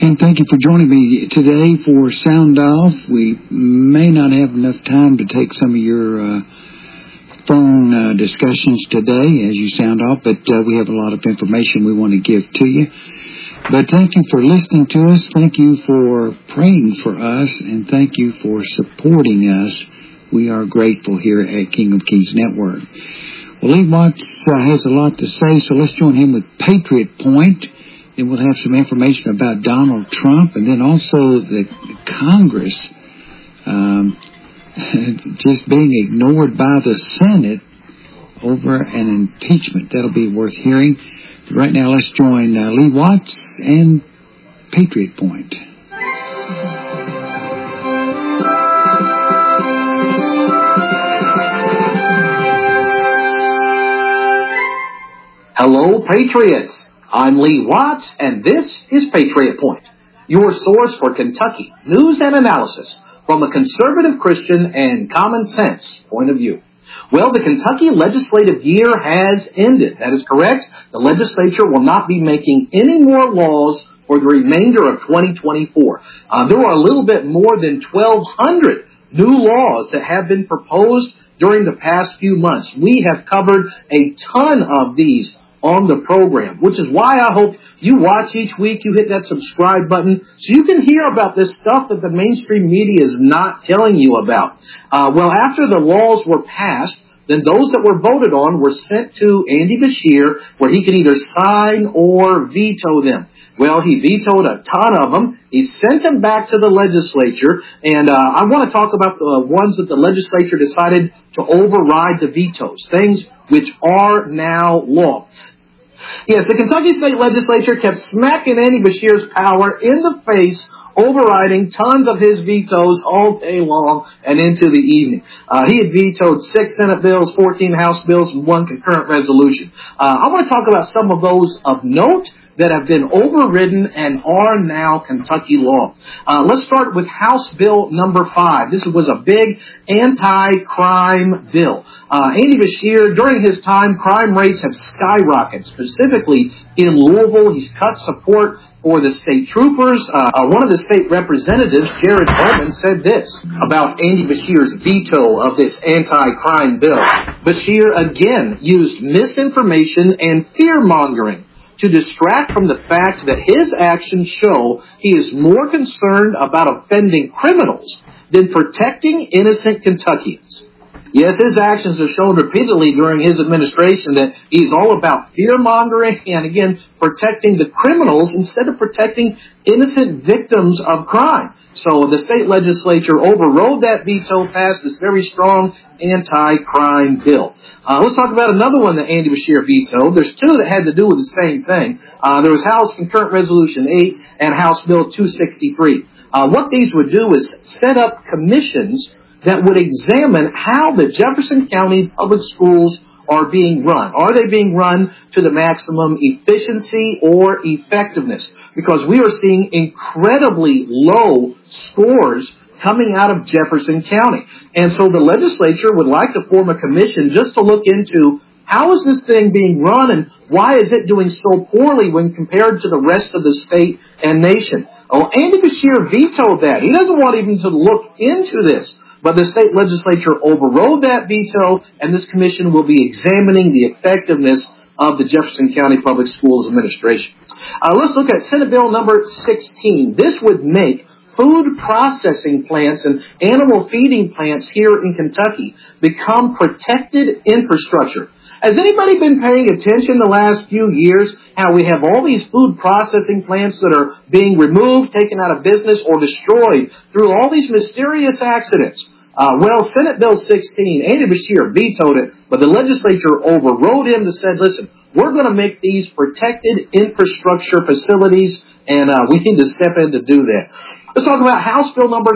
And thank you for joining me today for Sound Off. We may not have enough time to take some of your phone discussions today as you sound off, but we have a lot of information we want to give to you. But thank you for listening to us. Thank you for praying for us, and thank you for supporting us. We are grateful here at King of Kings Network. Well, Lee Watts has a lot to say, so let's join him with Patriot Point. And we'll have some information about Donald Trump, and then also the Congress just being ignored by the Senate over an impeachment. That'll be worth hearing. But right now, let's join Lee Watts and Patriot Point. Hello, Patriots. I'm Lee Watts, and this is Patriot Point, your source for Kentucky news and analysis from a conservative Christian and common sense point of view. Well, the Kentucky legislative year has ended. That is correct. The legislature will not be making any more laws for the remainder of 2024. There are a little bit more than 1,200 new laws that have been proposed during the past few months. We have covered a ton of these on the program, which is why I hope you watch each week, you hit that subscribe button so you can hear about this stuff that the mainstream media is not telling you about. Well, after the laws were passed, then those that were voted on were sent to Andy Beshear, where he could either sign or veto them. Well, he vetoed a ton of them. He sent them back to the legislature, and I want to talk about the ones that the legislature decided to override the vetoes, things which are now law. Yes, the Kentucky State Legislature kept smacking Andy Beshear's power in the face, overriding tons of his vetoes all day long and into the evening. He had vetoed 6 Senate bills, 14 House bills, and 1 concurrent resolution. I want to talk about some of those of note that have been overridden and are now Kentucky law. Let's start with House Bill number 5. This was a big anti-crime bill. Andy Beshear, during his time, crime rates have skyrocketed, specifically in Louisville. He's cut support for the state troopers. One of the state representatives, Jared Bowman, said this about Andy Beshear's veto of this anti-crime bill. Beshear again used misinformation and fear-mongering to distract from the fact that his actions show he is more concerned about offending criminals than protecting innocent Kentuckians. Yes, his actions have shown repeatedly during his administration that he's all about fear-mongering and, again, protecting the criminals instead of protecting innocent victims of crime. So the state legislature overrode that veto, passed this very strong anti-crime bill. Let's talk about another one that Andy Beshear vetoed. There's 2 that had to do with the same thing. There was House Concurrent Resolution 8 and House Bill 263. What these would do is set up commissions that would examine how the Jefferson County public schools are being run. Are they being run to the maximum efficiency or effectiveness? Because we are seeing incredibly low scores coming out of Jefferson County. And so the legislature would like to form a commission just to look into how is this thing being run and why is it doing so poorly when compared to the rest of the state and nation. Oh, Andy Beshear vetoed that. He doesn't want even to look into this. But the state legislature overrode that veto, and this commission will be examining the effectiveness of the Jefferson County Public Schools Administration. Let's look at Senate Bill number 16. This would make food processing plants and animal feeding plants here in Kentucky become protected infrastructure. Has anybody been paying attention the last few years how we have all these food processing plants that are being removed, taken out of business, or destroyed through all these mysterious accidents? Well, Senate Bill 16, Andy Beshear vetoed it, but the legislature overrode him and said, listen, we're going to make these protected infrastructure facilities, and we need to step in to do that. Let's talk about House Bill number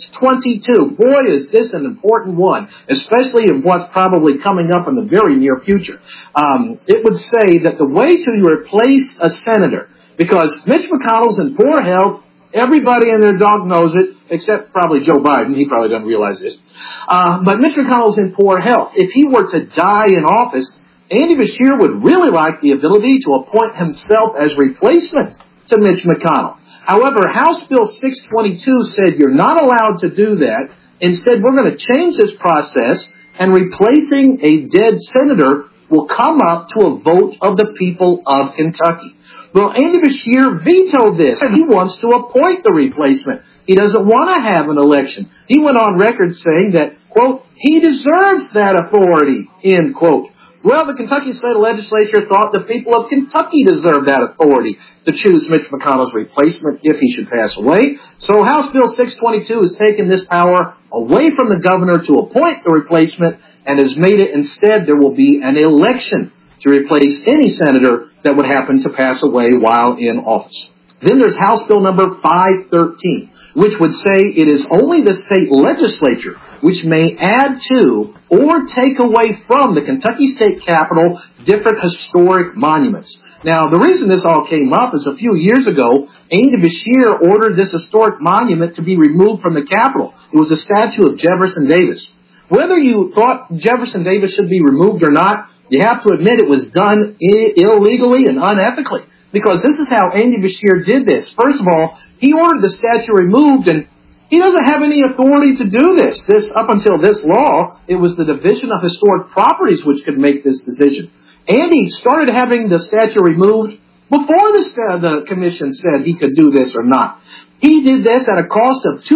622. Boy, is this an important one, especially in what's probably coming up in the very near future. It would say that the way to replace a senator, because Mitch McConnell's in poor health, everybody and their dog knows it, except probably Joe Biden. He probably doesn't realize this. But Mitch McConnell's in poor health. If he were to die in office, Andy Beshear would really like the ability to appoint himself as replacement to Mitch McConnell. However, House Bill 622 said you're not allowed to do that. Instead, we're going to change this process, and replacing a dead senator will come up to a vote of the people of Kentucky. Well, Andy Beshear vetoed this, and he wants to appoint the replacement. He doesn't want to have an election. He went on record saying that, quote, he deserves that authority, end quote. Well, the Kentucky State Legislature thought the people of Kentucky deserved that authority to choose Mitch McConnell's replacement if he should pass away. So House Bill 622 has taken this power away from the governor to appoint the replacement and has made it instead there will be an election to replace any senator that would happen to pass away while in office. Then there's House Bill number 513, which would say it is only the state legislature which may add to or take away from the Kentucky State Capitol different historic monuments. Now, the reason this all came up is a few years ago, Andy Beshear ordered this historic monument to be removed from the Capitol. It was a statue of Jefferson Davis. Whether you thought Jefferson Davis should be removed or not, you have to admit it was done illegally and unethically. Because this is how Andy Beshear did this. First of all, he ordered the statue removed, and he doesn't have any authority to do this. Up until this law, it was the Division of Historic Properties which could make this decision. Andy started having the statue removed before the commission said he could do this or not. He did this at a cost of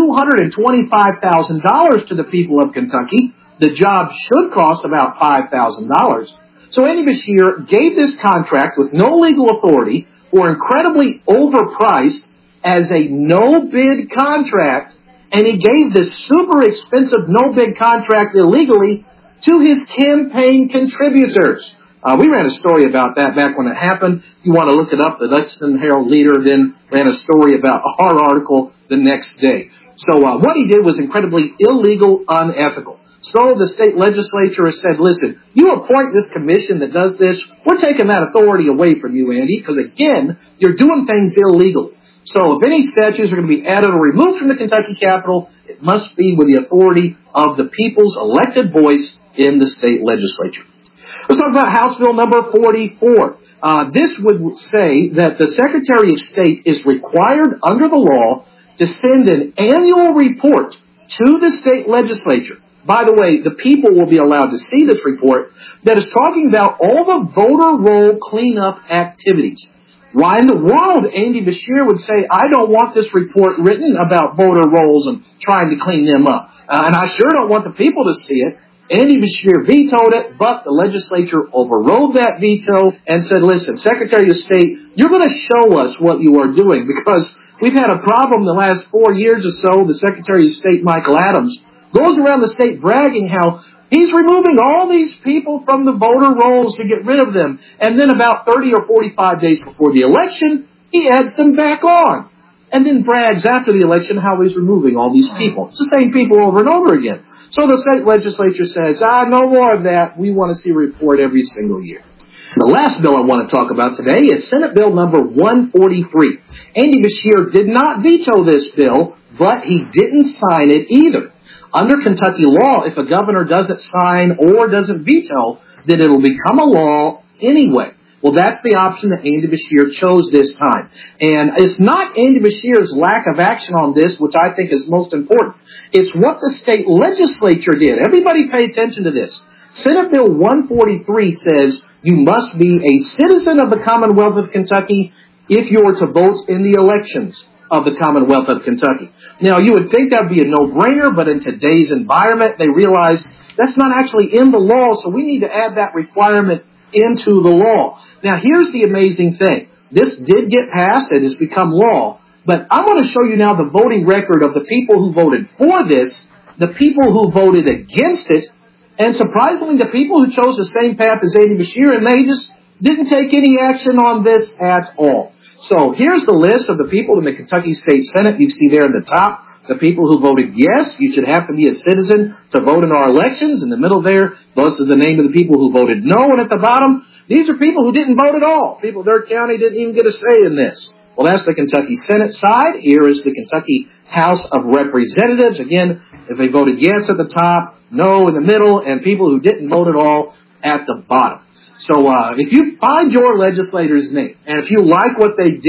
$225,000 to the people of Kentucky. The job should cost about $5,000. So Andy Beshear gave this contract with no legal authority or incredibly overpriced as a no-bid contract, and he gave this super expensive no-bid contract illegally to his campaign contributors. We ran a story about that back when it happened. You want to look it up. The Lexington Herald-Leader then ran a story about our article the next day. So what he did was incredibly illegal, unethical. So the state legislature has said, listen, you appoint this commission that does this, we're taking that authority away from you, Andy, because again, you're doing things illegally. So if any statues are going to be added or removed from the Kentucky Capitol, it must be with the authority of the people's elected voice in the state legislature. Let's talk about House Bill number 44. This would say that the Secretary of State is required under the law to send an annual report to the state legislature. By the way, the people will be allowed to see this report that is talking about all the voter roll cleanup activities. Why in the world Andy Beshear would say, I don't want this report written about voter rolls and trying to clean them up. And I sure don't want the people to see it. Andy Beshear vetoed it, but the legislature overrode that veto and said, listen, Secretary of State, you're going to show us what you are doing, because we've had a problem the last 4 years or so. The Secretary of State, Michael Adams, goes around the state bragging how he's removing all these people from the voter rolls to get rid of them. And then about 30 or 45 days before the election, he adds them back on. And then brags after the election how he's removing all these people. It's the same people over and over again. So the state legislature says, no more of that. We want to see a report every single year. The last bill I want to talk about today is Senate Bill number 143. Andy Beshear did not veto this bill, but he didn't sign it either. Under Kentucky law, if a governor doesn't sign or doesn't veto, then it'll become a law anyway. Well, that's the option that Andy Beshear chose this time. And it's not Andy Beshear's lack of action on this, which I think is most important. It's what the state legislature did. Everybody pay attention to this. Senate Bill 143 says you must be a citizen of the Commonwealth of Kentucky if you are to vote in the elections of the Commonwealth of Kentucky. Now, you would think that would be a no-brainer, but in today's environment, they realize that's not actually in the law, so we need to add that requirement into the law. Now, here's the amazing thing. This did get passed. It has become law. But I'm going to show you now the voting record of the people who voted for this, the people who voted against it, and surprisingly, the people who chose the same path as Andy Beshear, and they just didn't take any action on this at all. So here's the list of the people in the Kentucky State Senate. You see there at the top, the people who voted yes, you should have to be a citizen to vote in our elections. In the middle there, this is the name of the people who voted no. And at the bottom, these are people who didn't vote at all. People in their county didn't even get a say in this. Well, that's the Kentucky Senate side. Here is the Kentucky House of Representatives. Again, if they voted yes at the top, no in the middle, and people who didn't vote at all at the bottom. So if you find your legislator's name, and if you like what they did,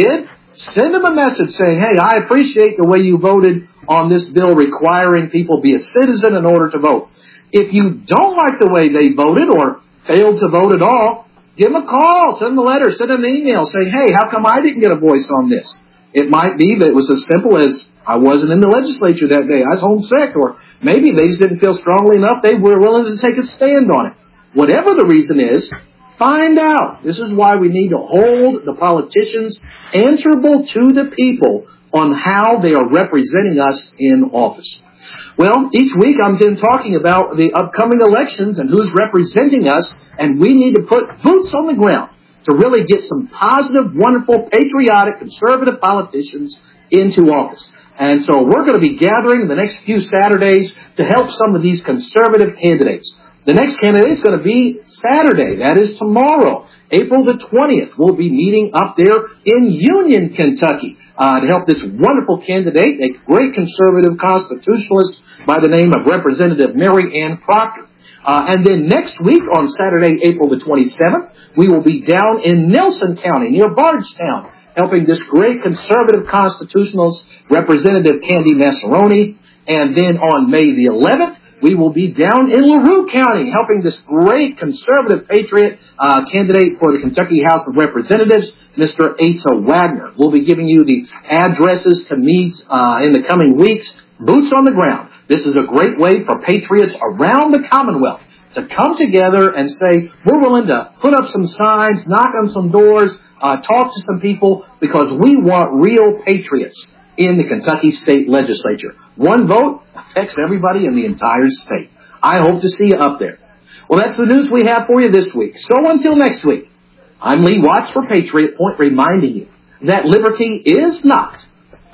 Send them a message saying, hey, I appreciate the way you voted on this bill requiring people be a citizen in order to vote. If you don't like the way they voted or failed to vote at all, give them a call, send them a letter, send them an email saying, hey, how come I didn't get a voice on this? It might be that it was as simple as I wasn't in the legislature that day. I was homesick, or maybe they just didn't feel strongly enough. They were willing to take a stand on it. Whatever the reason is, find out. This is why we need to hold the politicians answerable to the people on how they are representing us in office. Well, each week I'm then talking about the upcoming elections and who's representing us, and we need to put boots on the ground to really get some positive, wonderful, patriotic, conservative politicians into office. And so we're going to be gathering the next few Saturdays to help some of these conservative candidates. The next candidate is going to be Saturday. That is tomorrow, April the 20th. We'll be meeting up there in Union, Kentucky, to help this wonderful candidate, a great conservative constitutionalist by the name of Representative Mary Ann Proctor. And then next week on Saturday, April the 27th, we will be down in Nelson County near Bardstown, helping this great conservative constitutionalist, Representative Candy Massaroni. And then on May the 11th, we will be down in LaRue County helping this great conservative patriot candidate for the Kentucky House of Representatives, Mr. Asa Wagner. We'll be giving you the addresses to meet in the coming weeks. Boots on the ground. This is a great way for patriots around the Commonwealth to come together and say, we're willing to put up some signs, knock on some doors, talk to some people, because we want real patriots in the Kentucky State Legislature. One vote affects everybody in the entire state. I hope to see you up there. Well, that's the news we have for you this week. So until next week, I'm Lee Watts for Patriot Point, reminding you that liberty is not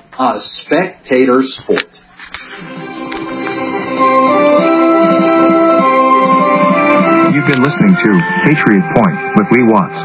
a spectator sport. You've been listening to Patriot Point with Lee Watts.